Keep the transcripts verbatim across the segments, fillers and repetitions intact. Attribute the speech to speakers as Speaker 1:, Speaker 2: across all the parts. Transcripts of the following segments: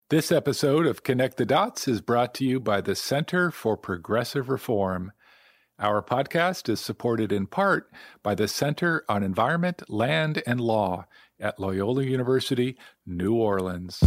Speaker 1: This episode of Connect the Dots is brought to you by the Center for Progressive Reform. Our podcast is supported in part by the Center on Environment, Land, and Law at Loyola University, New Orleans.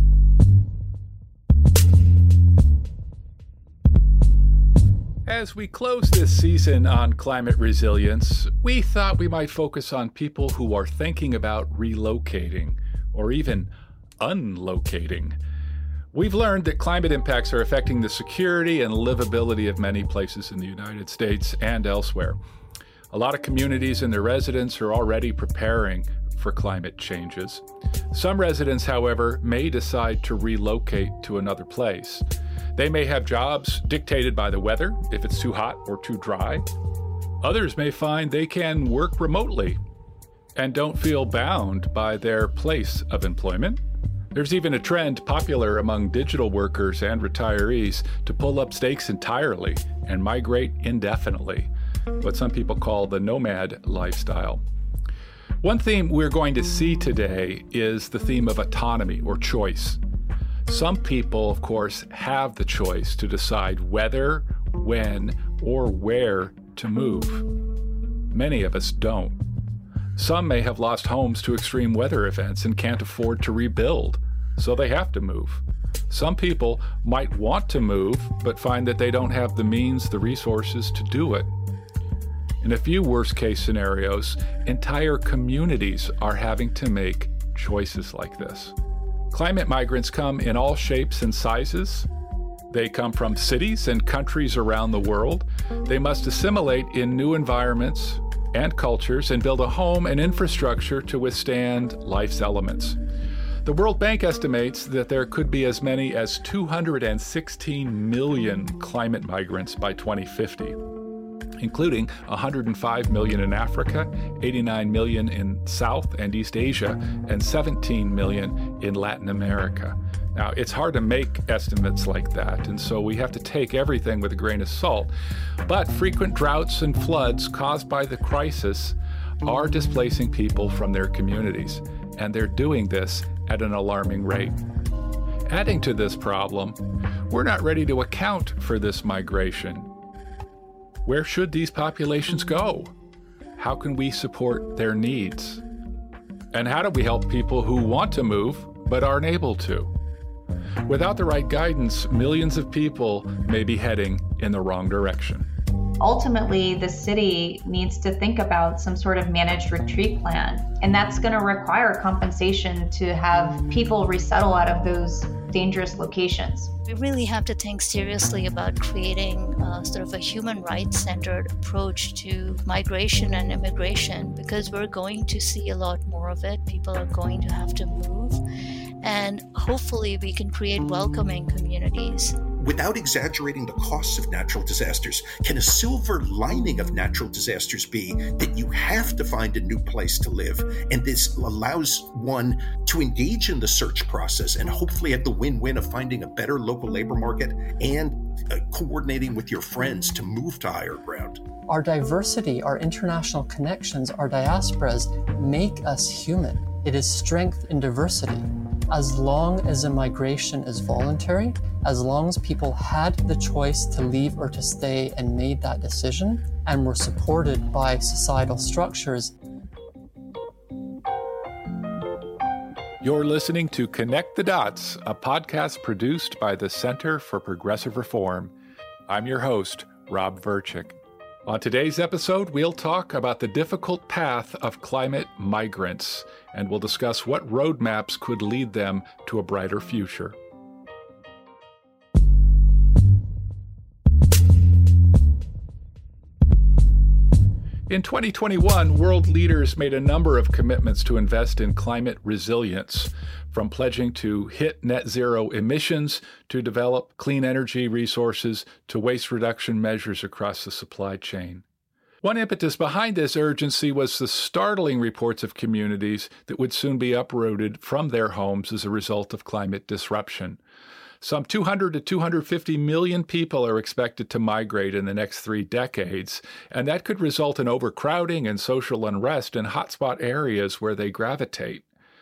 Speaker 1: As we close this season on climate resilience, we thought we might focus on people who are thinking about relocating or even unlocating. We've learned that climate impacts are affecting the security and livability of many places in the United States and elsewhere. A lot of communities and their residents are already preparing for climate changes. Some residents, however, may decide to relocate to another place. They may have jobs dictated by the weather, if it's too hot or too dry. Others may find they can work remotely and don't feel bound by their place of employment. There's even a trend popular among digital workers and retirees to pull up stakes entirely and migrate indefinitely, what some people call the nomad lifestyle. One theme we're going to see today is the theme of autonomy or choice. Some people, of course, have the choice to decide whether, when, or where to move. Many of us don't. Some may have lost homes to extreme weather events and can't afford to rebuild, so they have to move. Some people might want to move, but find that they don't have the means, the resources to do it. In a few worst-case scenarios, entire communities are having to make choices like this. Climate migrants come in all shapes and sizes. They come from cities and countries around the world. They must assimilate in new environments and cultures and build a home and infrastructure to withstand life's elements. The World Bank estimates that there could be as many as two hundred sixteen million climate migrants by twenty fifty, including one hundred five million in Africa, eighty-nine million in South and East Asia, and seventeen million in Latin America. Now, it's hard to make estimates like that, and so we have to take everything with a grain of salt. But frequent droughts and floods caused by the crisis are displacing people from their communities, and they're doing this at an alarming rate. Adding to this problem, we're not ready to account for this migration. Where should these populations go? How can we support their needs? And how do we help people who want to move but aren't able to? Without the right guidance, millions of people may be heading in the wrong direction.
Speaker 2: Ultimately, the city needs to think about some sort of managed retreat plan, and that's going to require compensation to have people resettle out of those dangerous locations.
Speaker 3: We really have to think seriously about creating uh, sort of a human rights-centered approach to migration and immigration, because we're going to see a lot more of it. People are going to have to move, and hopefully we can create welcoming communities.
Speaker 4: Without exaggerating the costs of natural disasters, can a silver lining of natural disasters be that you have to find a new place to live? And this allows one to engage in the search process and hopefully have the win-win of finding a better local labor market and uh, coordinating with your friends to move to higher ground.
Speaker 5: Our diversity, our international connections, our diasporas make us human. It is strength in diversity. As long as a migration is voluntary, as long as people had the choice to leave or to stay and made that decision and were supported by societal structures.
Speaker 1: You're listening to Connect the Dots, a podcast produced by the Center for Progressive Reform. I'm your host, Rob Verchick. On today's episode, we'll talk about the difficult path of climate migrants, and we'll discuss what roadmaps could lead them to a brighter future. In twenty twenty-one, world leaders made a number of commitments to invest in climate resilience, from pledging to hit net zero emissions, to develop clean energy resources, to waste reduction measures across the supply chain. One impetus behind this urgency was the startling reports of communities that would soon be uprooted from their homes as a result of climate disruption. Some two hundred to two hundred fifty million people are expected to migrate in the next three decades, and that could result in overcrowding and social unrest in hotspot areas where they gravitate.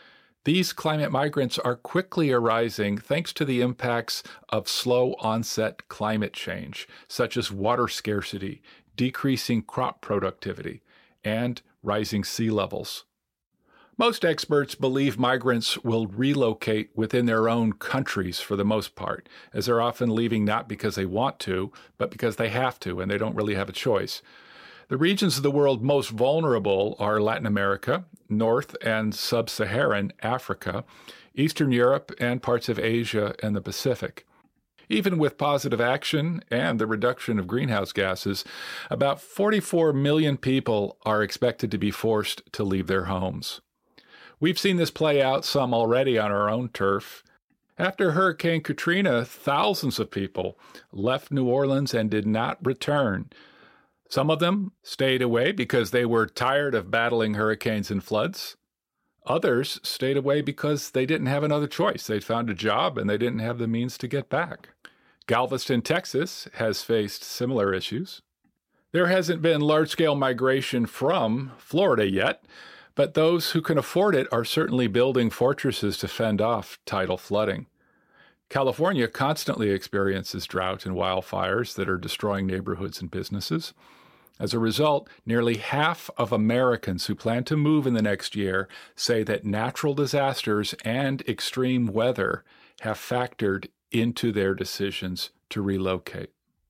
Speaker 1: These climate migrants are quickly arising thanks to the impacts of slow onset climate change, such as water scarcity, decreasing crop productivity, and rising sea levels. Most experts believe migrants will relocate within their own countries for the most part, as they're often leaving not because they want to, but because they have to, and they don't really have a choice. The regions of the world most vulnerable are Latin America, North and Sub-Saharan Africa, Eastern Europe, and parts of Asia and the Pacific. Even with positive action and the reduction of greenhouse gases, about forty-four million people are expected to be forced to leave their homes. We've seen this play out some already on our own turf. After Hurricane Katrina, thousands of people left New Orleans and did not return. Some of them stayed away because they were tired of battling hurricanes and floods. Others stayed away because they didn't have another choice. They'd found a job and they didn't have the means to get back. Galveston, Texas, has faced similar issues. There hasn't been large-scale migration from Florida yet, but those who can afford it are certainly building fortresses to fend off tidal flooding. California constantly experiences drought and wildfires that are destroying neighborhoods and businesses. As a result, nearly half of Americans who plan to move in the next year say that natural disasters and extreme weather have factored into their decisions to relocate.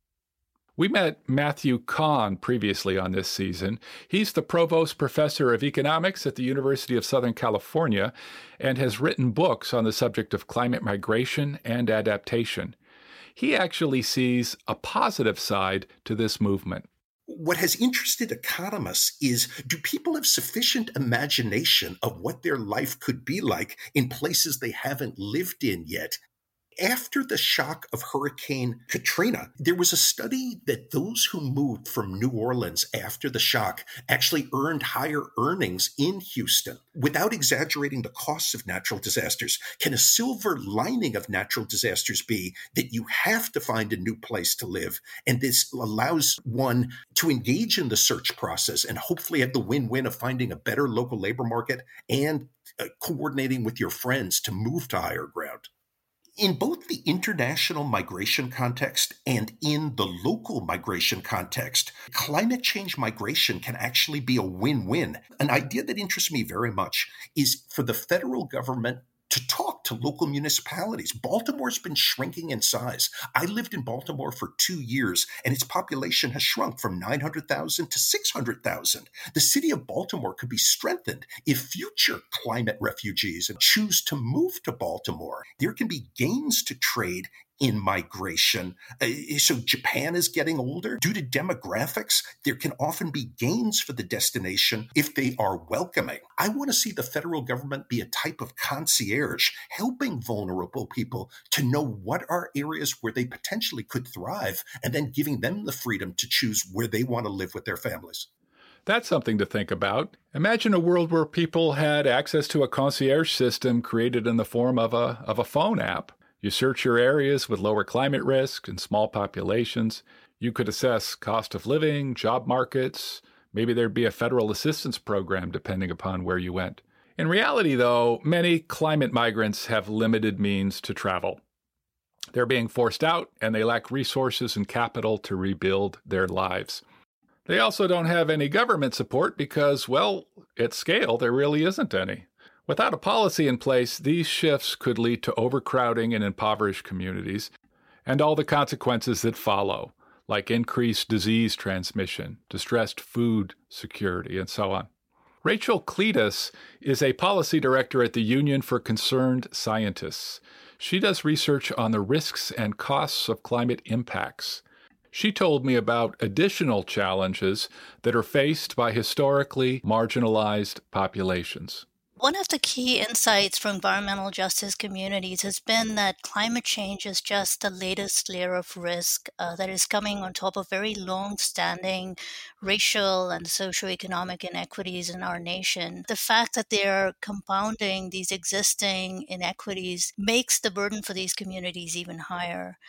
Speaker 1: We met Matthew Kahn previously on this season. He's the Provost Professor of Economics at the University of Southern California and has written books on the subject of climate migration and adaptation. He actually sees a positive side to this movement.
Speaker 4: What has interested economists is, do people have sufficient imagination of what their life could be like in places they haven't lived in yet? After the shock of Hurricane Katrina, there was a study that those who moved from New Orleans after the shock actually earned higher earnings in Houston. Without exaggerating the costs of natural disasters, can a silver lining of natural disasters be that you have to find a new place to live? And this allows one to engage in the search process and hopefully have the win-win of finding a better local labor market and uh, coordinating with your friends to move to higher ground. In both the international migration context and in the local migration context, climate change migration can actually be a win-win. An idea that interests me very much is for the federal government to talk to local municipalities. Baltimore's been shrinking in size. I lived in Baltimore for two years, and its population has shrunk from nine hundred thousand to six hundred thousand. The city of Baltimore could be strengthened if future climate refugees choose to move to Baltimore. There can be gains to trade in migration. Uh, so Japan is getting older. Due to demographics, there can often be gains for the destination if they are welcoming. I want to see the federal government be a type of concierge, helping vulnerable people to know what are areas where they potentially could thrive, and then giving them the freedom to choose where they want to live with their families.
Speaker 1: That's something to think about. Imagine a world where people had access to a concierge system created in the form of a, of a phone app. You search your areas with lower climate risk and small populations. You could assess cost of living, job markets. Maybe there'd be a federal assistance program depending upon where you went. In reality, though, many climate migrants have limited means to travel. They're being forced out, and they lack resources and capital to rebuild their lives. They also don't have any government support because, well, at scale, there really isn't any. Without a policy in place, these shifts could lead to overcrowding in impoverished communities and all the consequences that follow, like increased disease transmission, distressed food security, and so on. Rachel Cletus is a policy director at the Union for Concerned Scientists. She does research on the risks and costs of climate impacts. She told me about additional challenges that are faced by historically marginalized populations.
Speaker 3: One of the key insights from environmental justice communities has been that climate change is just the latest layer of risk uh, that is coming on top of very long-standing racial and socioeconomic inequities in our nation. The fact that they're compounding these existing inequities makes the burden for these communities even higher.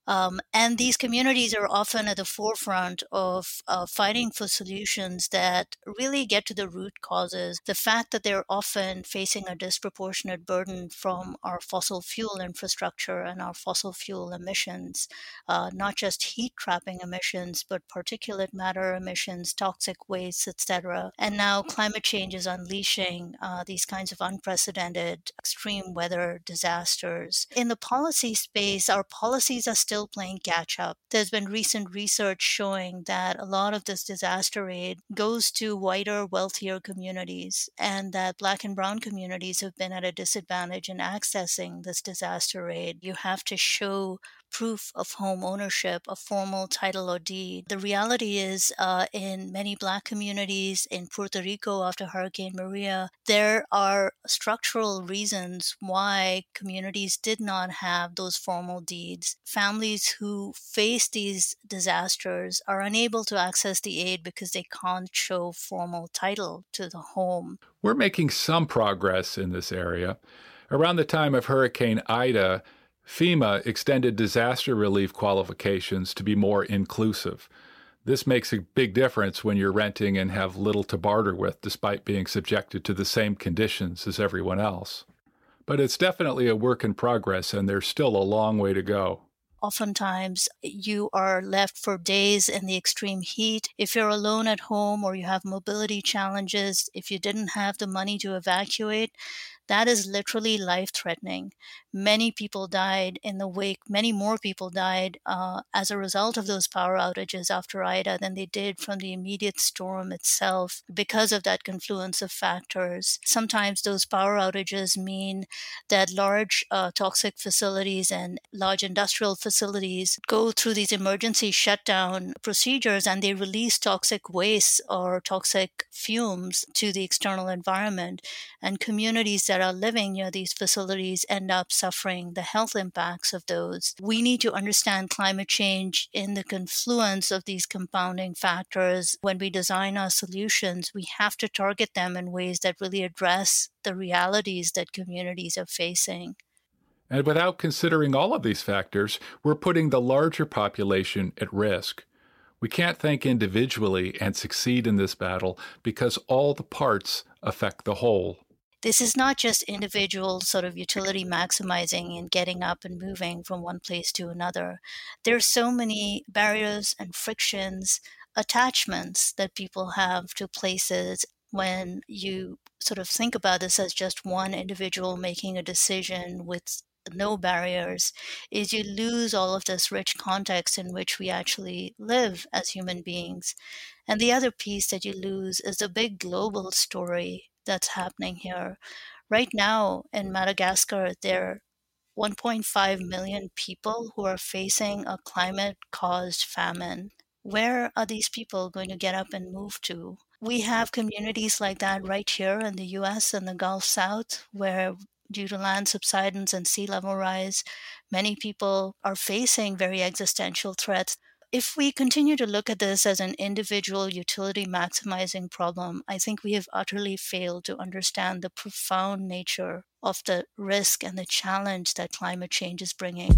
Speaker 3: Um, and these communities are often at the forefront of uh, fighting for solutions that really get to the root causes. The fact that they're often facing a disproportionate burden from our fossil fuel infrastructure and our fossil fuel emissions, uh, not just heat trapping emissions, but particulate matter emissions, toxic waste, et cetera. And now climate change is unleashing uh, these kinds of unprecedented extreme weather disasters. In the policy space, our policies are still playing catch up. There's been recent research showing that a lot of this disaster aid goes to whiter, wealthier communities, and that Black and Brown communities have been at a disadvantage in accessing this disaster aid. You have to show proof of home ownership, a formal title or deed. The reality is, uh, in many Black communities in Puerto Rico after Hurricane Maria, there are structural reasons why communities did not have those formal deeds. Families who face these disasters are unable to access the aid because they can't show formal title to the home.
Speaker 1: We're making some progress in this area. Around the time of Hurricane Ida, FEMA extended disaster relief qualifications to be more inclusive. This makes a big difference when you're renting and have little to barter with, despite being subjected to the same conditions as everyone else. But it's definitely a work in progress, and there's still a long way to go.
Speaker 3: Oftentimes, you are left for days in the extreme heat. If you're alone at home or you have mobility challenges, if you didn't have the money to evacuate, that is literally life-threatening. Many people died in the wake. Many more people died uh, as a result of those power outages after Ida than they did from the immediate storm itself because of that confluence of factors. Sometimes those power outages mean that large uh, toxic facilities and large industrial facilities go through these emergency shutdown procedures and they release toxic waste or toxic fumes to the external environment. And communities that are living near these facilities end up suffering the health impacts of those. We need to understand climate change in the confluence of these compounding factors. When we design our solutions, we have to target them in ways that really address the realities that communities are facing.
Speaker 1: And without considering all of these factors, we're putting the larger population at risk. We can't think individually and succeed in this battle because all the parts affect the whole.
Speaker 3: This is not just individual sort of utility maximizing and getting up and moving from one place to another. There's so many barriers and frictions, attachments that people have to places when you sort of think about this as just one individual making a decision with no barriers, is you lose all of this rich context in which we actually live as human beings. And the other piece that you lose is the big global story that's happening here. Right now in Madagascar, there are one point five million people who are facing a climate-caused famine. Where are these people going to get up and move to? We have communities like that right here in the U S and the Gulf South, where due to land subsidence and sea level rise, many people are facing very existential threats. If we continue to look at this as an individual utility maximizing problem, I think we have utterly failed to understand the profound nature of the risk and the challenge that climate change is bringing.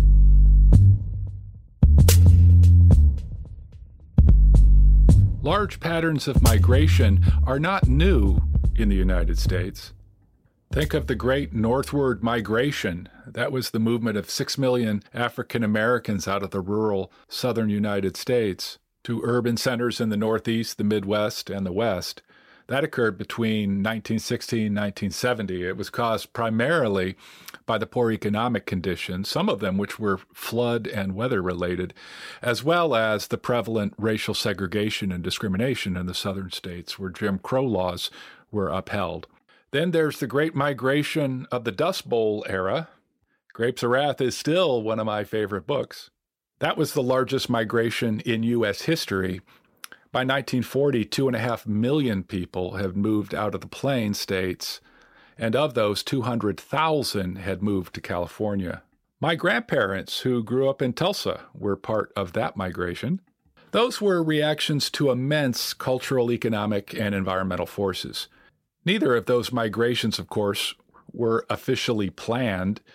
Speaker 1: Large patterns of migration are not new in the United States. Think of the Great Northward Migration. That was the movement of six million African Americans out of the rural southern United States to urban centers in the Northeast, the Midwest, and the West. That occurred between nineteen sixty and nineteen seventy. It was caused primarily by the poor economic conditions, some of them which were flood and weather related, as well as the prevalent racial segregation and discrimination in the southern states where Jim Crow laws were upheld. Then there's the Great Migration of the Dust Bowl era. Grapes of Wrath is still one of my favorite books. That was the largest migration in U S history. By nineteen forty, two and a half million people had moved out of the Plain states, and of those, two hundred thousand had moved to California. My grandparents, who grew up in Tulsa, were part of that migration. Those were reactions to immense cultural, economic, and environmental forces. Neither of those migrations, of course, were officially planned.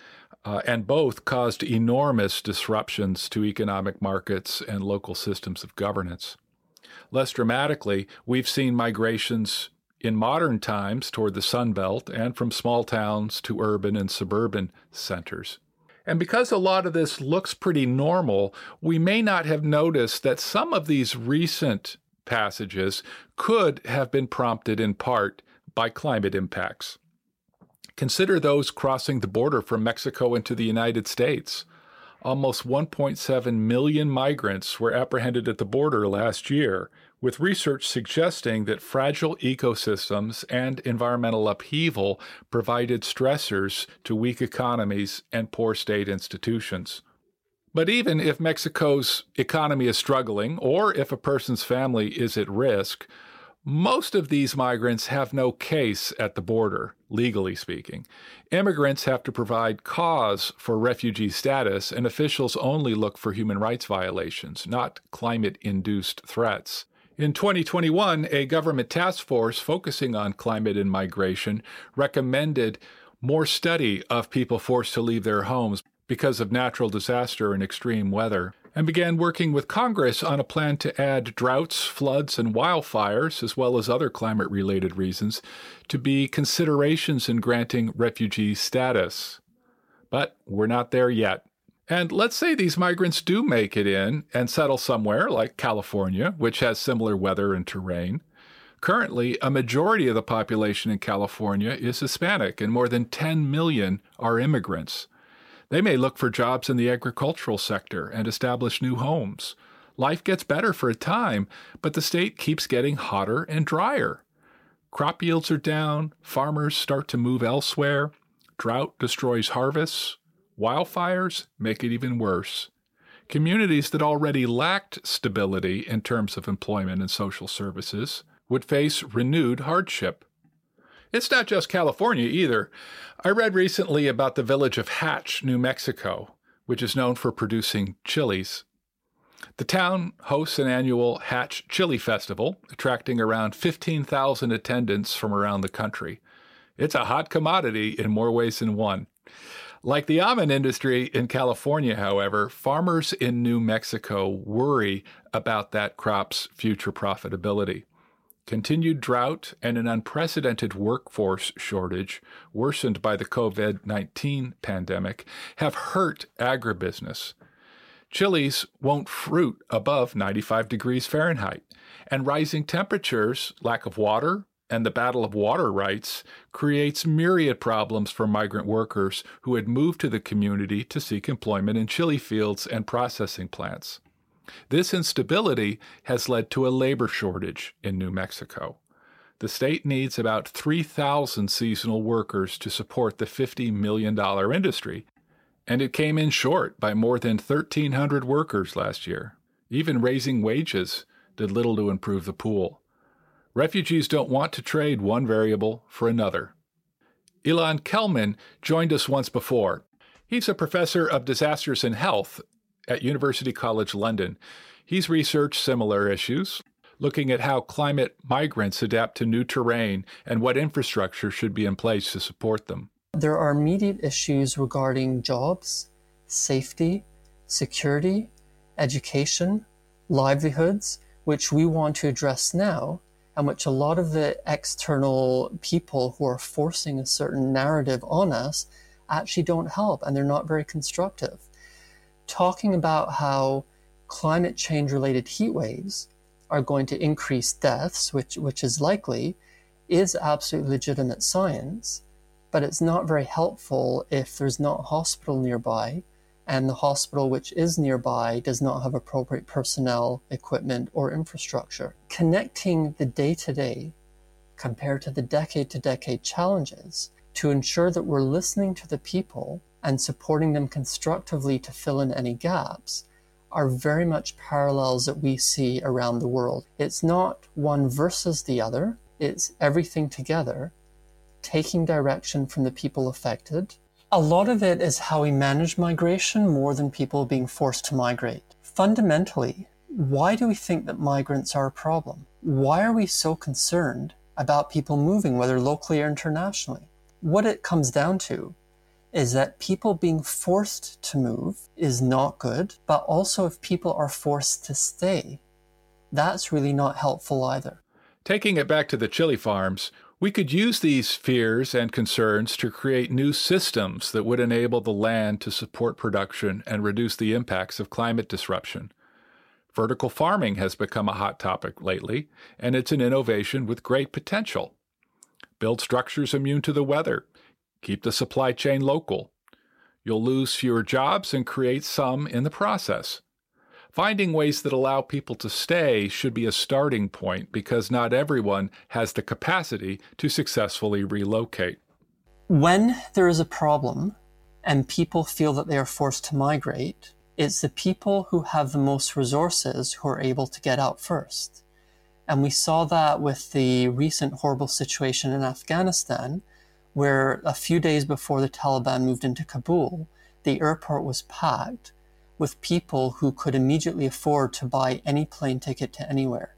Speaker 1: uh, and both caused enormous disruptions to economic markets and local systems of governance. Less dramatically, we've seen migrations in modern times toward the Sun Belt and from small towns to urban and suburban centers. And because a lot of this looks pretty normal, we may not have noticed that some of these recent passages could have been prompted in part by climate impacts. Consider those crossing the border from Mexico into the United States. Almost one point seven million migrants were apprehended at the border last year, with research suggesting that fragile ecosystems and environmental upheaval provided stressors to weak economies and poor state institutions. But even if Mexico's economy is struggling, or if a person's family is at risk, most of these migrants have no case at the border, legally speaking. Immigrants have to provide cause for refugee status, and officials only look for human rights violations, not climate-induced threats. In twenty twenty-one, a government task force focusing on climate and migration recommended more study of people forced to leave their homes because of natural disaster and extreme weather, and began working with Congress on a plan to add droughts, floods, and wildfires, as well as other climate-related reasons, to be considerations in granting refugee status. But we're not there yet. And let's say these migrants do make it in and settle somewhere like California, which has similar weather and terrain. Currently, a majority of the population in California is Hispanic, and more than ten million are immigrants. They may look for jobs in the agricultural sector and establish new homes. Life gets better for a time, but the state keeps getting hotter and drier. Crop yields are down, farmers start to move elsewhere, drought destroys harvests, wildfires make it even worse. Communities that already lacked stability in terms of employment and social services would face renewed hardship. It's not just California either. I read recently about the village of Hatch, New Mexico, which is known for producing chilies. The town hosts an annual Hatch Chili Festival, attracting around fifteen thousand attendants from around the country. It's a hot commodity in more ways than one. Like the almond industry in California, however, farmers in New Mexico worry about that crop's future profitability. Continued drought and an unprecedented workforce shortage, worsened by the covid nineteen pandemic, have hurt agribusiness. Chilies won't fruit above ninety-five degrees Fahrenheit, and rising temperatures, lack of water, and the battle of water rights creates myriad problems for migrant workers who had moved to the community to seek employment in chili fields and processing plants. This instability has led to a labor shortage in New Mexico. The state needs about three thousand seasonal workers to support the fifty million dollars industry, and it came in short by more than thirteen hundred workers last year. Even raising wages did little to improve the pool. Refugees don't want to trade one variable for another. Ilan Kelman joined us once before. He's a professor of disasters and health at University College London. He's researched similar issues, looking at how climate migrants adapt to new terrain and what infrastructure should be in place to support them.
Speaker 5: There are immediate issues regarding jobs, safety, security, education, livelihoods, which we want to address now, and which a lot of the external people who are forcing a certain narrative on us actually don't help, and they're not very constructive. Talking about how climate change related heat waves are going to increase deaths, which, which is likely, is absolutely legitimate science, but it's not very helpful if there's not a hospital nearby, and the hospital which is nearby does not have appropriate personnel, equipment, or infrastructure. Connecting the day-to-day compared to the decade-to-decade challenges to ensure that we're listening to the people and supporting them constructively to fill in any gaps are very much parallels that we see around the world. It's not one versus the other, it's everything together, taking direction from the people affected. A lot of it is how we manage migration more than people being forced to migrate. Fundamentally, why do we think that migrants are a problem? Why are we so concerned about people moving, whether locally or internationally? What it comes down to is that people being forced to move is not good, but also if people are forced to stay, that's really not helpful either.
Speaker 1: Taking it back to the chili farms, we could use these fears and concerns to create new systems that would enable the land to support production and reduce the impacts of climate disruption. Vertical farming has become a hot topic lately, and it's an innovation with great potential. Build structures immune to the weather. Keep the supply chain local. You'll lose fewer jobs and create some in the process. Finding ways that allow people to stay should be a starting point because not everyone has the capacity to successfully relocate.
Speaker 5: When there is a problem and people feel that they are forced to migrate, it's the people who have the most resources who are able to get out first. And we saw that with the recent horrible situation in Afghanistan, where a few days before the Taliban moved into Kabul, the airport was packed with people who could immediately afford to buy any plane ticket to anywhere.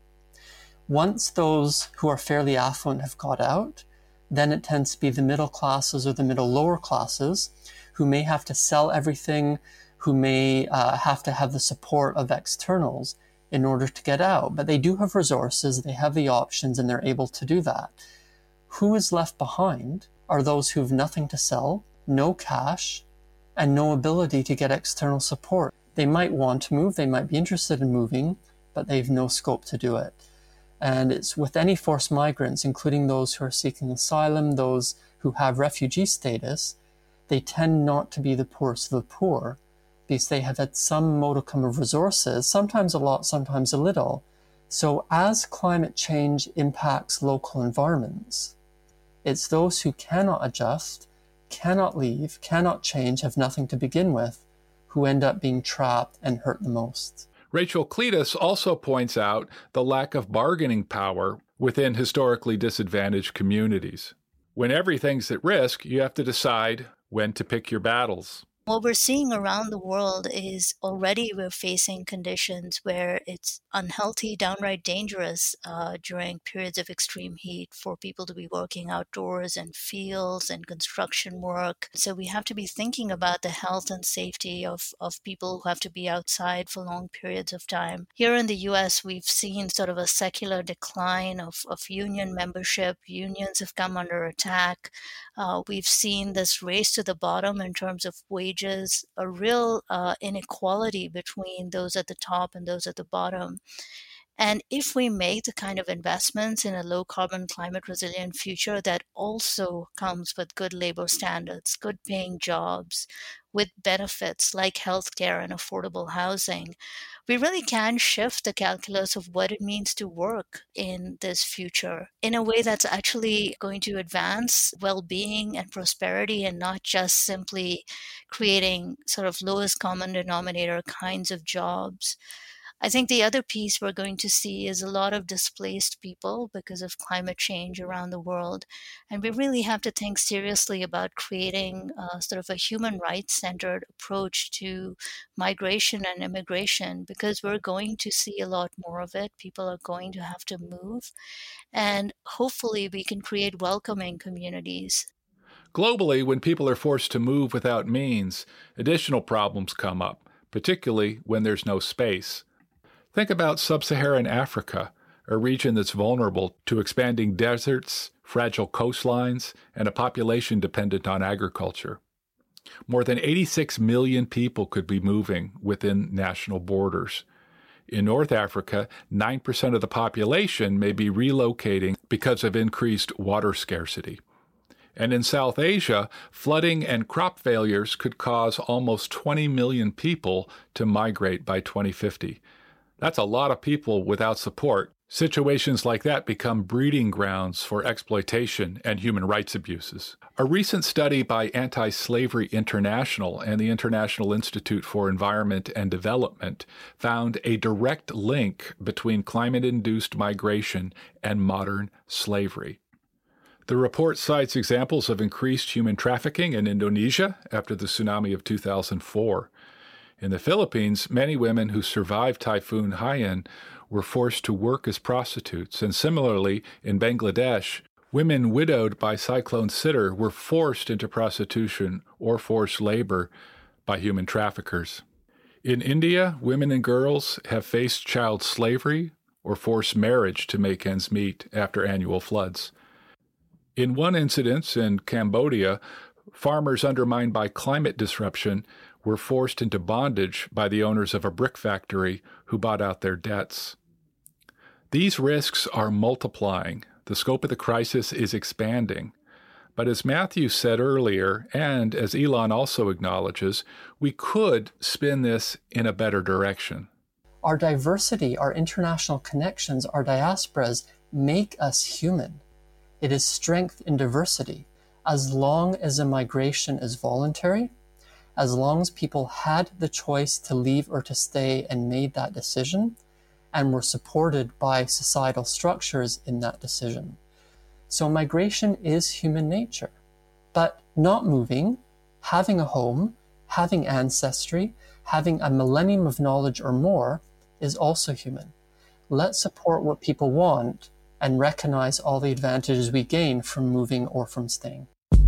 Speaker 5: Once those who are fairly affluent have got out, then it tends to be the middle classes or the middle lower classes who may have to sell everything, who may uh, have to have the support of externals in order to get out. But they do have resources, they have the options, and they're able to do that. Who is left behind are those who have nothing to sell, no cash, and no ability to get external support. They might want to move, they might be interested in moving, but they've no scope to do it. And it's with any forced migrants, including those who are seeking asylum, those who have refugee status, they tend not to be the poorest of the poor because they have had some modicum of resources, sometimes a lot, sometimes a little. So as climate change impacts local environments, it's those who cannot adjust, cannot leave, cannot change, have nothing to begin with, who end up being trapped and hurt the most.
Speaker 1: Rachel Cletus also points out the lack of bargaining power within historically disadvantaged communities. When everything's at risk, you have to decide when to pick your battles.
Speaker 3: What we're seeing around the world is already we're facing conditions where it's unhealthy, downright dangerous uh, during periods of extreme heat for people to be working outdoors in fields and construction work. So we have to be thinking about the health and safety of, of people who have to be outside for long periods of time. Here in the U S, we've seen sort of a secular decline of, of union membership. Unions have come under attack. Uh, we've seen this race to the bottom in terms of wages, a real uh, inequality between those at the top and those at the bottom. And if we make the kind of investments in a low carbon, climate resilient future that also comes with good labor standards, good paying jobs, with benefits like healthcare and affordable housing, we really can shift the calculus of what it means to work in this future in a way that's actually going to advance well-being and prosperity and not just simply creating sort of lowest common denominator kinds of jobs. I think the other piece we're going to see is a lot of displaced people because of climate change around the world. And we really have to think seriously about creating uh, sort of a human rights-centered approach to migration and immigration because we're going to see a lot more of it. People are going to have to move. And hopefully we can create welcoming communities.
Speaker 1: Globally, when people are forced to move without means, additional problems come up, particularly when there's no space. Think about sub-Saharan Africa, a region that's vulnerable to expanding deserts, fragile coastlines, and a population dependent on agriculture. More than eighty-six million people could be moving within national borders. In North Africa, nine percent of the population may be relocating because of increased water scarcity. And in South Asia, flooding and crop failures could cause almost twenty million people to migrate by twenty fifty. That's a lot of people without support. Situations like that become breeding grounds for exploitation and human rights abuses. A recent study by Anti-Slavery International and the International Institute for Environment and Development found a direct link between climate-induced migration and modern slavery. The report cites examples of increased human trafficking in Indonesia after the tsunami of two thousand four. In the Philippines, many women who survived Typhoon Haiyan were forced to work as prostitutes, and similarly, in Bangladesh, Women widowed by Cyclone Siddar were forced into prostitution or forced labor by human traffickers. In India, women and girls have faced child slavery or forced marriage to make ends meet after annual floods. In one incident in Cambodia, farmers undermined by climate disruption were forced into bondage by the owners of a brick factory who bought out their debts. These risks are multiplying. The scope of the crisis is expanding. But as Matthew said earlier, and as Elon also acknowledges, we could spin this in a better direction.
Speaker 5: Our diversity, our international connections, our diasporas make us human. It is strength in diversity. As long as a migration is voluntary, as long as people had the choice to leave or to stay and made that decision, and were supported by societal structures in that decision. So migration is human nature. But not moving, having a home, having ancestry, having a millennium of knowledge or more is also human. Let's support what people want and recognize all the advantages we gain from moving or from staying.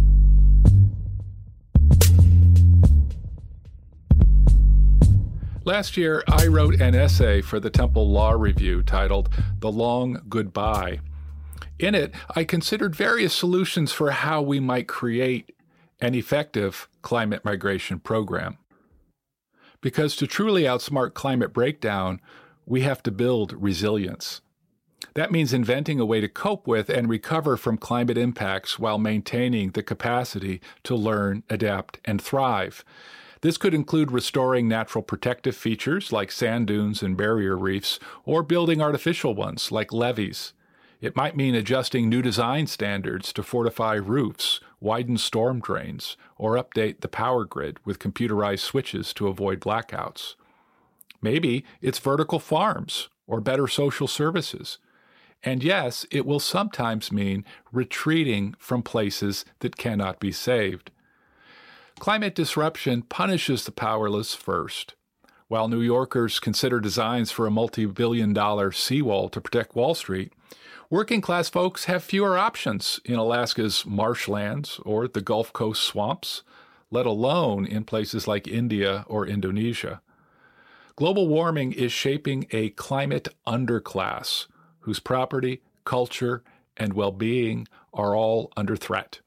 Speaker 1: Last year, I wrote an essay for the Temple Law Review titled The Long Goodbye. In it, I considered various solutions for how we might create an effective climate migration program. Because to truly outsmart climate breakdown, we have to build resilience. That means inventing a way to cope with and recover from climate impacts while maintaining the capacity to learn, adapt, and thrive. This could include restoring natural protective features like sand dunes and barrier reefs, or building artificial ones like levees. It might mean adjusting new design standards to fortify roofs, widen storm drains, or update the power grid with computerized switches to avoid blackouts. Maybe it's vertical farms or better social services. And yes, it will sometimes mean retreating from places that cannot be saved. Climate disruption punishes the powerless first. While New Yorkers consider designs for a multi-billion dollar seawall to protect Wall Street, working-class folks have fewer options in Alaska's marshlands or the Gulf Coast swamps, let alone in places like India or Indonesia. Global warming is shaping a climate underclass whose property, culture, and well-being are all under threat.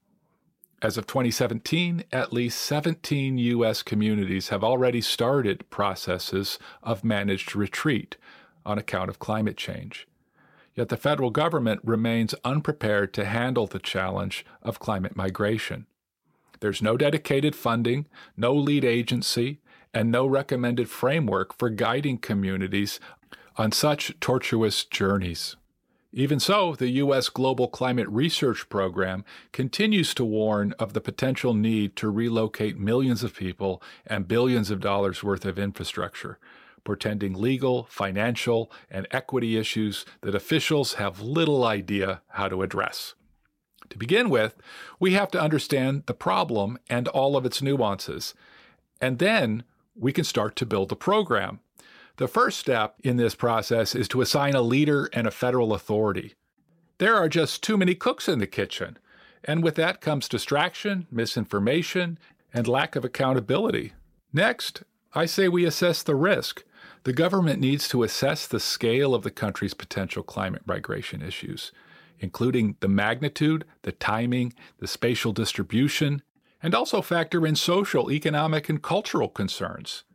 Speaker 1: As of twenty seventeen, at least seventeen U S communities have already started processes of managed retreat on account of climate change. Yet the federal government remains unprepared to handle the challenge of climate migration. There's no dedicated funding, no lead agency, and no recommended framework for guiding communities on such tortuous journeys. Even so, the U S Global Climate Research Program continues to warn of the potential need to relocate millions of people and billions of dollars worth of infrastructure, portending legal, financial, and equity issues that officials have little idea how to address. To begin with, we have to understand the problem and all of its nuances, and then we can start to build a program. The first step in this process is to assign a leader and a federal authority. There are just too many cooks in the kitchen, and with that comes distraction, misinformation, and lack of accountability. Next, I say we assess the risk. The government needs to assess the scale of the country's potential climate migration issues, including the magnitude, the timing, the spatial distribution, and also factor in social, economic, and cultural concerns.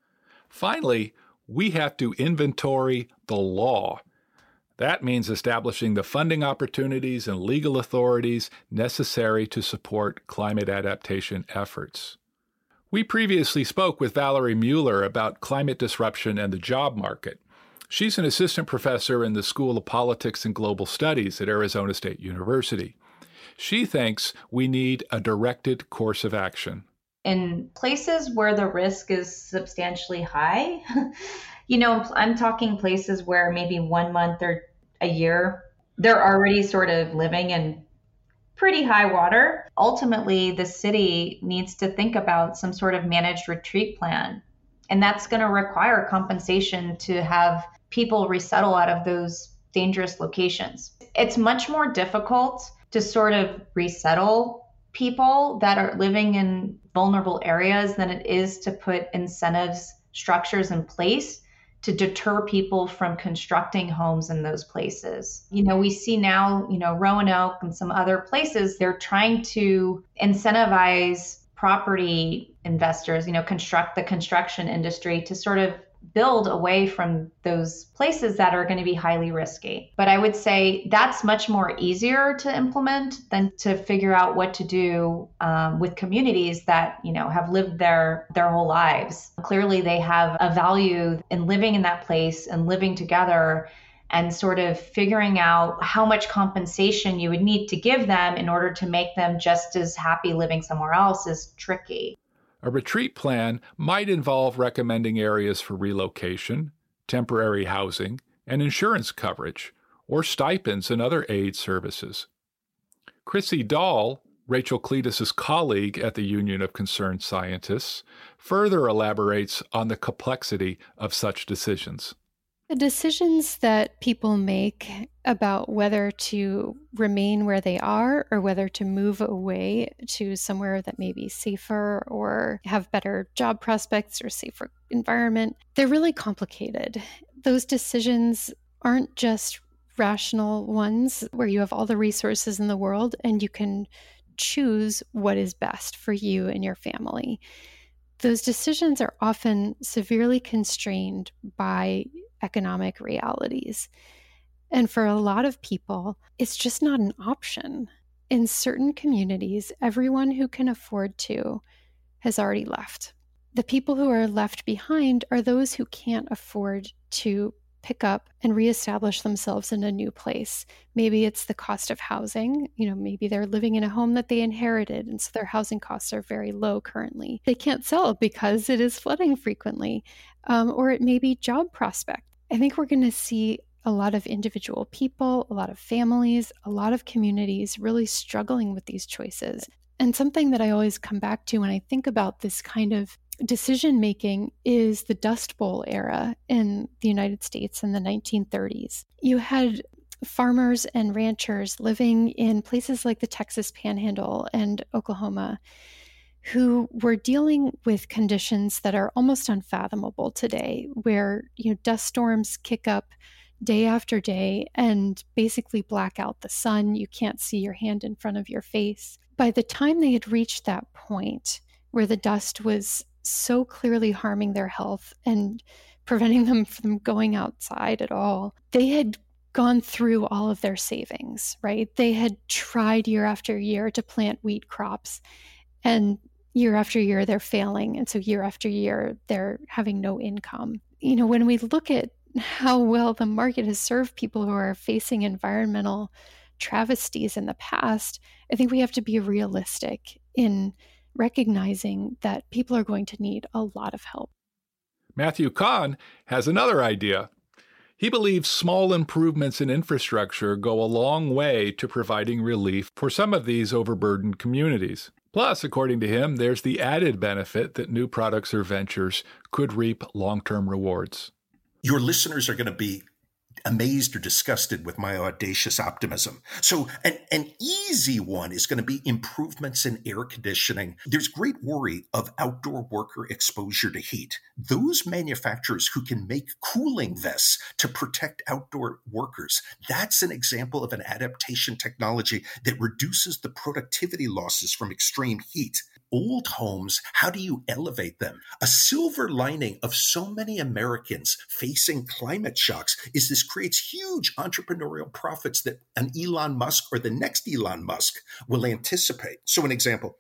Speaker 1: Finally, we have to inventory the law. That means establishing the funding opportunities and legal authorities necessary to support climate adaptation efforts. We previously spoke with Valerie Mueller about climate disruption and the job market. She's an assistant professor in the School of Politics and Global Studies at Arizona State University. She thinks we need a directed course of action.
Speaker 2: In places where the risk is substantially high, you know, I'm talking places where maybe one month or a year, they're already sort of living in pretty high water. Ultimately, the city needs to think about some sort of managed retreat plan. And that's going to require compensation to have people resettle out of those dangerous locations. It's much more difficult to sort of resettle people that are living in vulnerable areas than it is to put incentives, structures in place to deter people from constructing homes in those places. You know, we see now, you know, Roanoke and some other places, they're trying to incentivize property investors, you know, construct the construction industry to sort of build away from those places that are going to be highly risky. But I would say that's much more easier to implement than to figure out what to do um, with communities that, you know, have lived there their whole lives. Clearly, they have a value in living in that place and living together, and sort of figuring out how much compensation you would need to give them in order to make them just as happy living somewhere else is tricky.
Speaker 1: A retreat plan might involve recommending areas for relocation, temporary housing, and insurance coverage, or stipends and other aid services. Chrissy Dahl, Rachel Cletus's colleague at the Union of Concerned Scientists, further elaborates on the complexity of such decisions.
Speaker 6: The decisions that people make about whether to remain where they are or whether to move away to somewhere that may be safer or have better job prospects or safer environment, they're really complicated. Those decisions aren't just rational ones where you have all the resources in the world and you can choose what is best for you and your family. Those decisions are often severely constrained by economic realities. And for a lot of people, it's just not an option. In certain communities, everyone who can afford to has already left. The people who are left behind are those who can't afford to pick up and reestablish themselves in a new place. Maybe it's the cost of housing. You know, maybe they're living in a home that they inherited, and so their housing costs are very low currently. They can't sell because it is flooding frequently. Um, or it may be job prospect. I think we're going to see a lot of individual people, a lot of families, a lot of communities really struggling with these choices. And something that I always come back to when I think about this kind of decision making is the Dust Bowl era in the United States in the nineteen thirties. You had farmers and ranchers living in places like the Texas Panhandle and Oklahoma who were dealing with conditions that are almost unfathomable today, where, you know, dust storms kick up day after day and basically black out the sun. You can't see your hand in front of your face. By the time they had reached that point where the dust was so clearly harming their health and preventing them from going outside at all, they had gone through all of their savings, right? They had tried year after year to plant wheat crops, and year after year, they're failing. And so year after year, they're having no income. You know, when we look at how well the market has served people who are facing environmental travesties in the past, I think we have to be realistic in recognizing that people are going to need a lot of help.
Speaker 1: Matthew Kahn has another idea. He believes small improvements in infrastructure go a long way to providing relief for some of these overburdened communities. Plus, according to him, there's the added benefit that new products or ventures could reap long-term rewards.
Speaker 4: Your listeners are going to be amazed or disgusted with my audacious optimism. So an, an easy one is going to be improvements in air conditioning. There's great worry of outdoor worker exposure to heat. Those manufacturers who can make cooling vests to protect outdoor workers, that's an example of an adaptation technology that reduces the productivity losses from extreme heat. Old homes, how do you elevate them? A silver lining of so many Americans facing climate shocks is this creates huge entrepreneurial profits that an Elon Musk or the next Elon Musk will anticipate. So an example,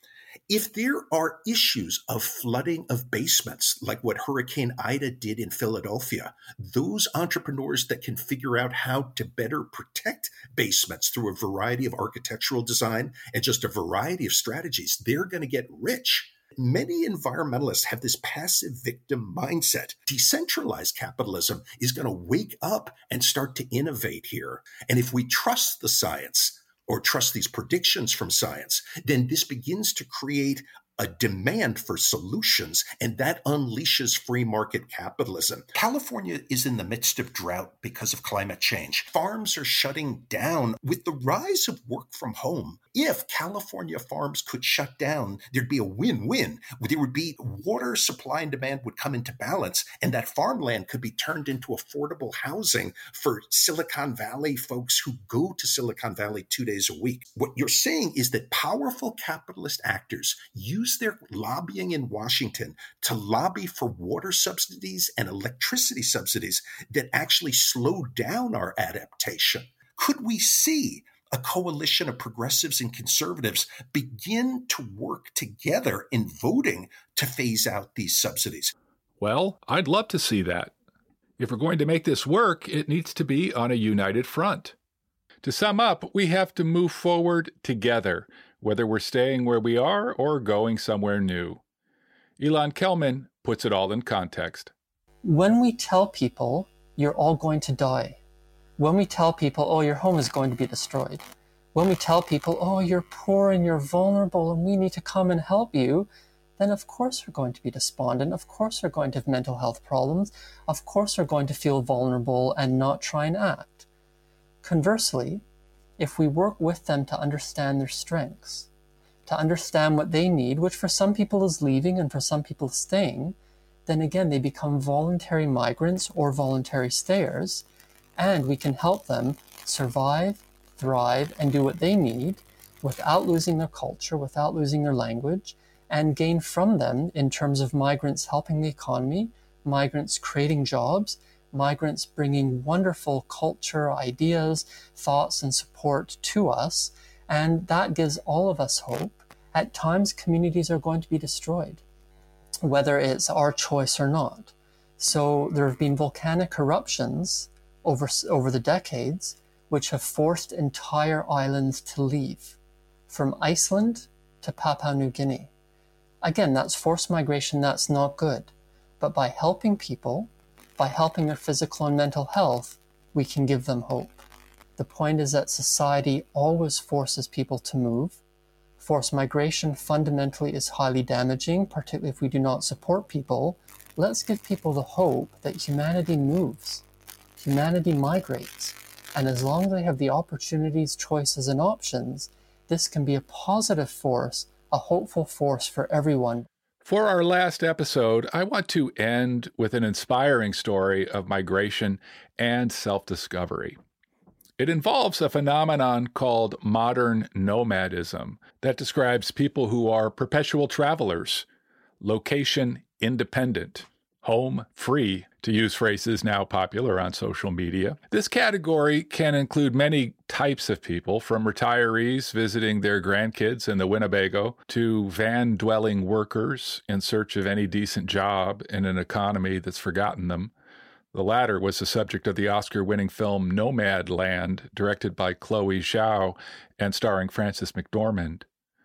Speaker 4: if there are issues of flooding of basements, like what Hurricane Ida did in Philadelphia, those entrepreneurs that can figure out how to better protect basements through a variety of architectural design and just a variety of strategies, they're going to get rich. Many environmentalists have this passive victim mindset. Decentralized capitalism is going to wake up and start to innovate here. And if we trust the science, or trust these predictions from science, then this begins to create a demand for solutions, and that unleashes free market capitalism. California is in the midst of drought because of climate change. Farms are shutting down with the rise of work from home. If California farms could shut down, there'd be a win-win. There would be water supply and demand would come into balance, and that farmland could be turned into affordable housing for Silicon Valley folks who go to Silicon Valley two days a week. What you're saying is that powerful capitalist actors use their lobbying in Washington to lobby for water subsidies and electricity subsidies that actually slow down our adaptation. Could we see a coalition of progressives and conservatives begin to work together in voting to phase out these subsidies?
Speaker 1: Well, I'd love to see that. If we're going to make this work, it needs to be on a united front. To sum up, we have to move forward together, whether we're staying where we are or going somewhere new. Ilan Kelman puts it all in context.
Speaker 5: When we tell people, you're all going to die, when we tell people, oh, your home is going to be destroyed, when we tell people, oh, you're poor and you're vulnerable and we need to come and help you, then of course we're going to be despondent. Of course we're going to have mental health problems. Of course we're going to feel vulnerable and not try and act. Conversely, if we work with them to understand their strengths, to understand what they need, which for some people is leaving and for some people staying, then again, they become voluntary migrants or voluntary stayers, and we can help them survive, thrive, and do what they need without losing their culture, without losing their language, and gain from them in terms of migrants helping the economy, migrants creating jobs, migrants bringing wonderful culture, ideas, thoughts, and support to us. And that gives all of us hope. At times, communities are going to be destroyed, whether it's our choice or not. So there have been volcanic eruptions over, over the decades, which have forced entire islands to leave, from Iceland to Papua New Guinea. Again, that's forced migration, that's not good. But by helping people, by helping their physical and mental health, we can give them hope. The point is that society always forces people to move. Forced migration fundamentally is highly damaging, particularly if we do not support people. Let's give people the hope that humanity moves. Humanity migrates. And as long as they have the opportunities, choices, and options, this can be a positive force, a hopeful force for everyone.
Speaker 1: For our last episode, I want to end with an inspiring story of migration and self-discovery. It involves a phenomenon called modern nomadism that describes people who are perpetual travelers, location independent, home free, to use phrases now popular on social media. This category can include many types of people, from retirees visiting their grandkids in the Winnebago to van-dwelling workers in search of any decent job in an economy that's forgotten them. The latter was the subject of the Oscar-winning film Nomadland, directed by Chloe Zhao and starring Frances McDormand.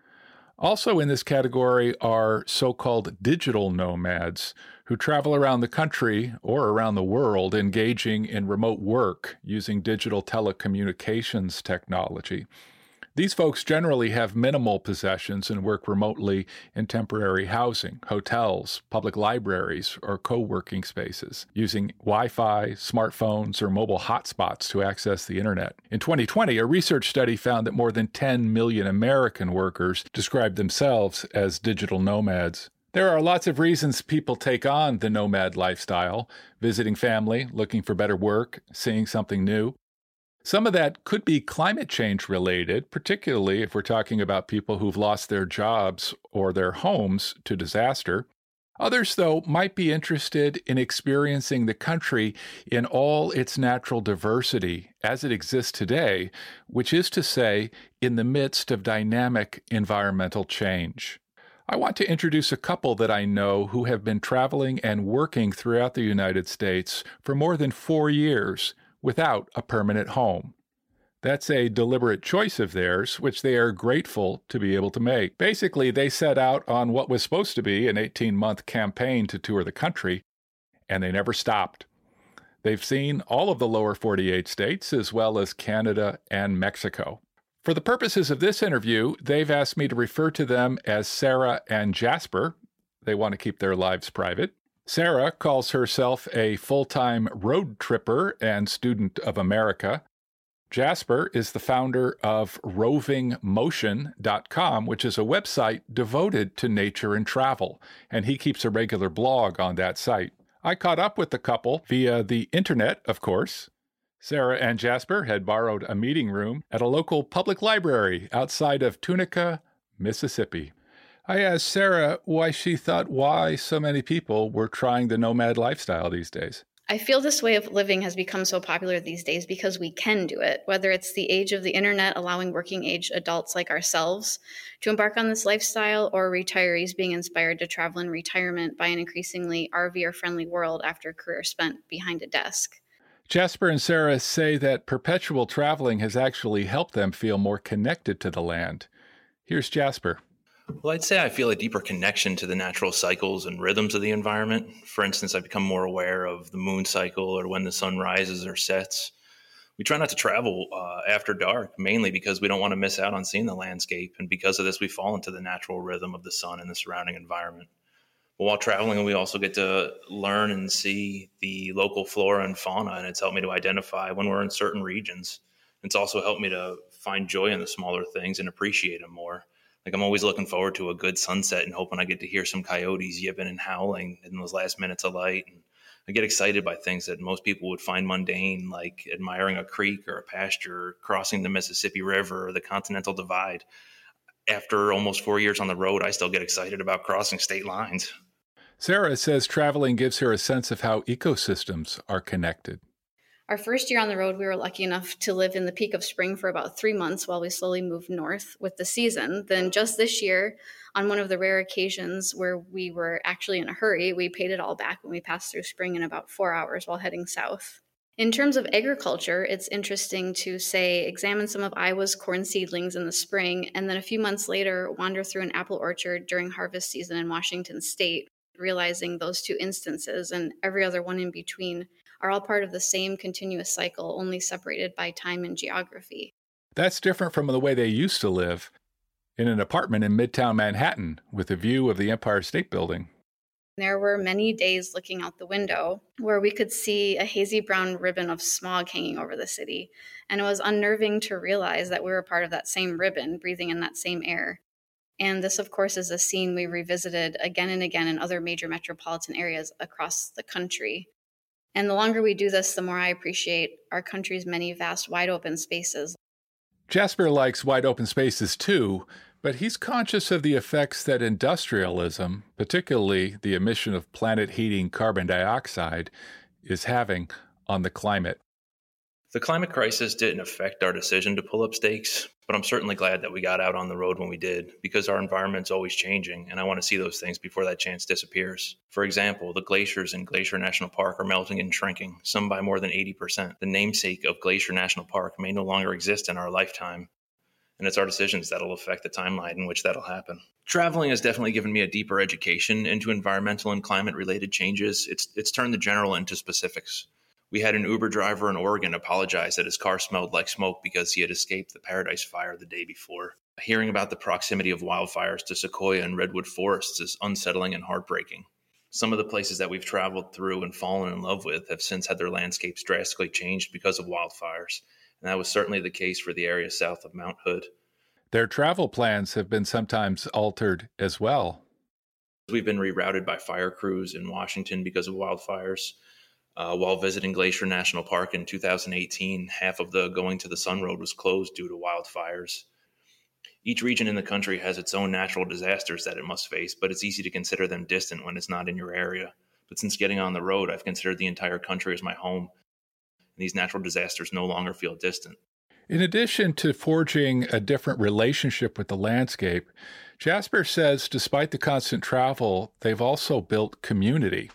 Speaker 1: Also in this category are so-called digital nomads who travel around the country or around the world engaging in remote work using digital telecommunications technology. These folks generally have minimal possessions and work remotely in temporary housing, hotels, public libraries, or co-working spaces, using Wi-Fi, smartphones, or mobile hotspots to access the internet. In twenty twenty, a research study found that more than ten million American workers described themselves as digital nomads. There are lots of reasons people take on the nomad lifestyle: visiting family, looking for better work, seeing something new. Some of that could be climate change related, particularly if we're talking about people who've lost their jobs or their homes to disaster. Others, though, might be interested in experiencing the country in all its natural diversity as it exists today, which is to say, in the midst of dynamic environmental change. I want to introduce a couple that I know who have been traveling and working throughout the United States for more than four years without a permanent home. That's a deliberate choice of theirs, which they are grateful to be able to make. Basically, they set out on what was supposed to be an eighteen-month campaign to tour the country, and they never stopped. They've seen all of the lower forty-eight states, as well as Canada and Mexico. For the purposes of this interview, they've asked me to refer to them as Sarah and Jasper. They want to keep their lives private. Sarah calls herself a full-time road tripper and student of America. Jasper is the founder of roving motion dot com, which is a website devoted to nature and travel, and he keeps a regular blog on that site. I caught up with the couple via the internet, of course. Sarah and Jasper had borrowed a meeting room at a local public library outside of Tunica, Mississippi. I asked Sarah why she thought why so many people were trying the nomad lifestyle these days.
Speaker 7: I feel this way of living has become so popular these days because we can do it, whether it's the age of the internet allowing working age adults like ourselves to embark on this lifestyle, or retirees being inspired to travel in retirement by an increasingly R V-friendly world after a career spent behind a desk.
Speaker 1: Jasper and Sarah say that perpetual traveling has actually helped them feel more connected to the land. Here's Jasper.
Speaker 8: Well, I'd say I feel a deeper connection to the natural cycles and rhythms of the environment. For instance, I've become more aware of the moon cycle or when the sun rises or sets. We try not to travel uh, after dark, mainly because we don't want to miss out on seeing the landscape. And because of this, we fall into the natural rhythm of the sun and the surrounding environment. But while traveling, we also get to learn and see the local flora and fauna, and it's helped me to identify when we're in certain regions. It's also helped me to find joy in the smaller things and appreciate them more. Like, I'm always looking forward to a good sunset and hoping I get to hear some coyotes yipping and howling in those last minutes of light. And I get excited by things that most people would find mundane, like admiring a creek or a pasture, crossing the Mississippi River or the Continental Divide. After almost four years on the road, I still get excited about crossing state lines.
Speaker 1: Sarah says traveling gives her a sense of how ecosystems are connected.
Speaker 7: Our first year on the road, we were lucky enough to live in the peak of spring for about three months while we slowly moved north with the season. Then just this year, on one of the rare occasions where we were actually in a hurry, we paid it all back when we passed through spring in about four hours while heading south. In terms of agriculture, it's interesting to, say, examine some of Iowa's corn seedlings in the spring, and then a few months later, wander through an apple orchard during harvest season in Washington State, realizing those two instances and every other one in between are all part of the same continuous cycle, only separated by time and geography.
Speaker 1: That's different from the way they used to live in an apartment in Midtown Manhattan with a view of the Empire State Building.
Speaker 7: There were many days looking out the window where we could see a hazy brown ribbon of smog hanging over the city, and it was unnerving to realize that we were part of that same ribbon, breathing in that same air. And this, of course, is a scene we revisited again and again in other major metropolitan areas across the country. And the longer we do this, the more I appreciate our country's many vast, wide open spaces.
Speaker 1: Jasper likes wide open spaces too, but he's conscious of the effects that industrialism, particularly the emission of planet-heating carbon dioxide, is having on the climate.
Speaker 8: The climate crisis didn't affect our decision to pull up stakes, but I'm certainly glad that we got out on the road when we did, because our environment's always changing, and I want to see those things before that chance disappears. For example, the glaciers in Glacier National Park are melting and shrinking, some by more than eighty percent. The namesake of Glacier National Park may no longer exist in our lifetime, and it's our decisions that'll affect the timeline in which that'll happen. Traveling has definitely given me a deeper education into environmental and climate-related changes. It's, it's turned the general into specifics. We had an Uber driver in Oregon apologize that his car smelled like smoke because he had escaped the Paradise Fire the day before. Hearing about the proximity of wildfires to sequoia and redwood forests is unsettling and heartbreaking. Some of the places that we've traveled through and fallen in love with have since had their landscapes drastically changed because of wildfires, and that was certainly the case for the area south of Mount Hood.
Speaker 1: Their travel plans have been sometimes altered as well.
Speaker 8: We've been rerouted by fire crews in Washington because of wildfires. Uh, while visiting Glacier National Park in two thousand eighteen, half of the Going to the Sun Road was closed due to wildfires. Each region in the country has its own natural disasters that it must face, but it's easy to consider them distant when it's not in your area. But since getting on the road, I've considered the entire country as my home, and these natural disasters no longer feel distant.
Speaker 1: In addition to forging a different relationship with the landscape, Jasper says despite the constant travel, they've also built community.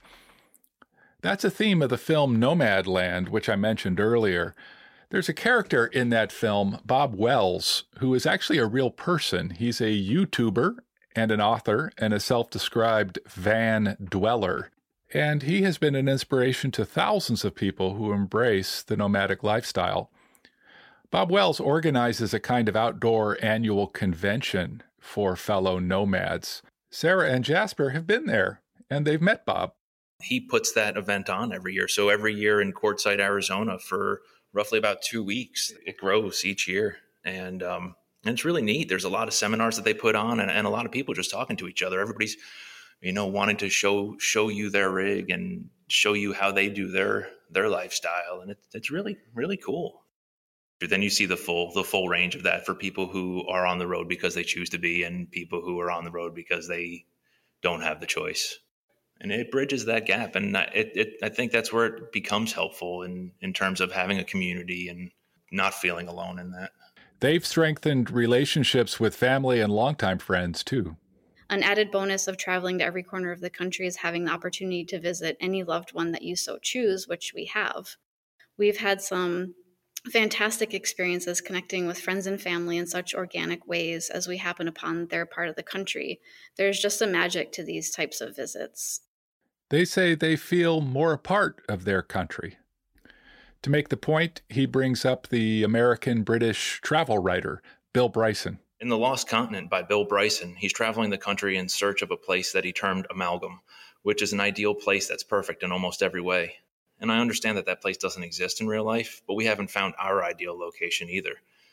Speaker 1: That's a theme of the film Nomadland, which I mentioned earlier. There's a character in that film, Bob Wells, who is actually a real person. He's a YouTuber and an author and a self-described van dweller. And he has been an inspiration to thousands of people who embrace the nomadic lifestyle. Bob Wells organizes a kind of outdoor annual convention for fellow nomads. Sarah and Jasper have been there, and they've met Bob.
Speaker 8: He puts that event on every year. So every year in Quartzsite, Arizona, for roughly about two weeks, it grows each year. And, um, and it's really neat. There's a lot of seminars that they put on, and, and a lot of people just talking to each other. Everybody's, you know, wanting to show show you their rig and show you how they do their their lifestyle. And it, it's really, really cool. Then you see the full the full range of that for people who are on the road because they choose to be, and people who are on the road because they don't have the choice. And it bridges that gap. And it, it I think that's where it becomes helpful in, in terms of having a community and not feeling alone in that.
Speaker 1: They've strengthened relationships with family and longtime friends, too.
Speaker 7: An added bonus of traveling to every corner of the country is having the opportunity to visit any loved one that you so choose, which we have. We've had some fantastic experiences connecting with friends and family in such organic ways as we happen upon their part of the country. There's just a magic to these types of visits.
Speaker 1: They say they feel more a part of their country. To make the point, he brings up the American-British travel writer, Bill Bryson.
Speaker 8: In The Lost Continent by Bill Bryson, he's traveling the country in search of a place that he termed Amalgam, which is an ideal place that's perfect in almost every way. And I understand that that place doesn't exist in real life, but we haven't found our ideal location either.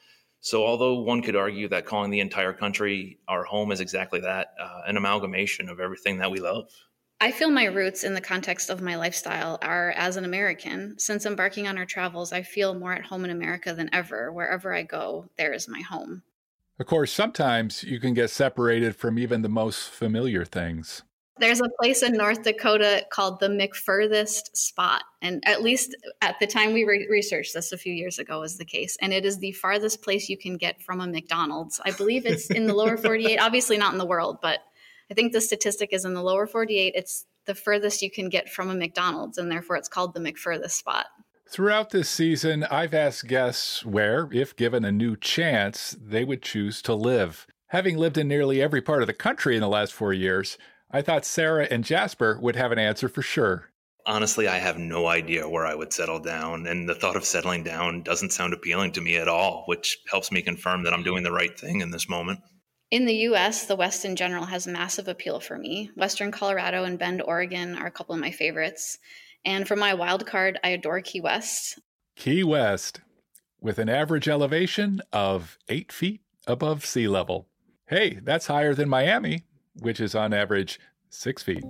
Speaker 8: So although one could argue that calling the entire country our home is exactly that, uh, an amalgamation of everything that we love.
Speaker 7: I feel my roots in the context of my lifestyle are as an American. Since embarking on our travels, I feel more at home in America than ever. Wherever I go, there is my home.
Speaker 1: Of course, sometimes you can get separated from even the most familiar things.
Speaker 7: There's a place in North Dakota called the McFurthest Spot. And at least at the time we re- researched this a few years ago was the case. And it is the farthest place you can get from a McDonald's. I believe it's in the lower forty-eight, obviously not in the world, but I think the statistic is in the lower forty-eight. It's the furthest you can get from a McDonald's, and therefore it's called the McFurthest Spot.
Speaker 1: Throughout this season, I've asked guests where, if given a new chance, they would choose to live. Having lived in nearly every part of the country in the last four years, I thought Sarah and Jasper would have an answer for sure.
Speaker 8: Honestly, I have no idea where I would settle down, and the thought of settling down doesn't sound appealing to me at all, which helps me confirm that I'm doing the right thing in this moment.
Speaker 7: In the U S, the West in general has massive appeal for me. Western Colorado and Bend, Oregon are a couple of my favorites. And for my wild card, I adore Key West.
Speaker 1: Key West, with an average elevation of eight feet above sea level. Hey, that's higher than Miami, which is on average six feet.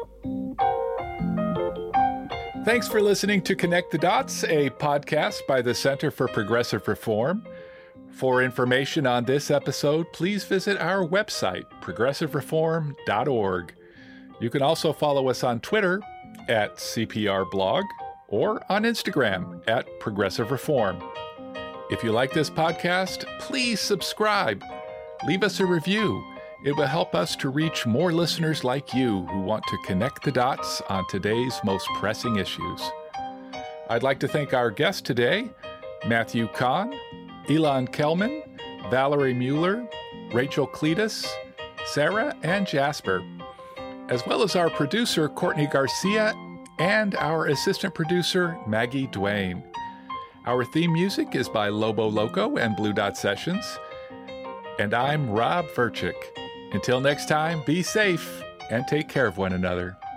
Speaker 1: Thanks for listening to Connect the Dots, a podcast by the Center for Progressive Reform. For information on this episode, please visit our website, progressive reform dot org. You can also follow us on Twitter at C P R blog or on Instagram at Progressive Reform. If you like this podcast, please subscribe. Leave us a review. It will help us to reach more listeners like you who want to connect the dots on today's most pressing issues. I'd like to thank our guests today, Matthew Kahn, Elon Kelman, Valerie Mueller, Rachel Cletus, Sarah and Jasper, as well as our producer, Courtney Garcia, and our assistant producer, Maggie Duane. Our theme music is by Lobo Loco and Blue Dot Sessions. And I'm Rob Verchick. Until next time, be safe and take care of one another.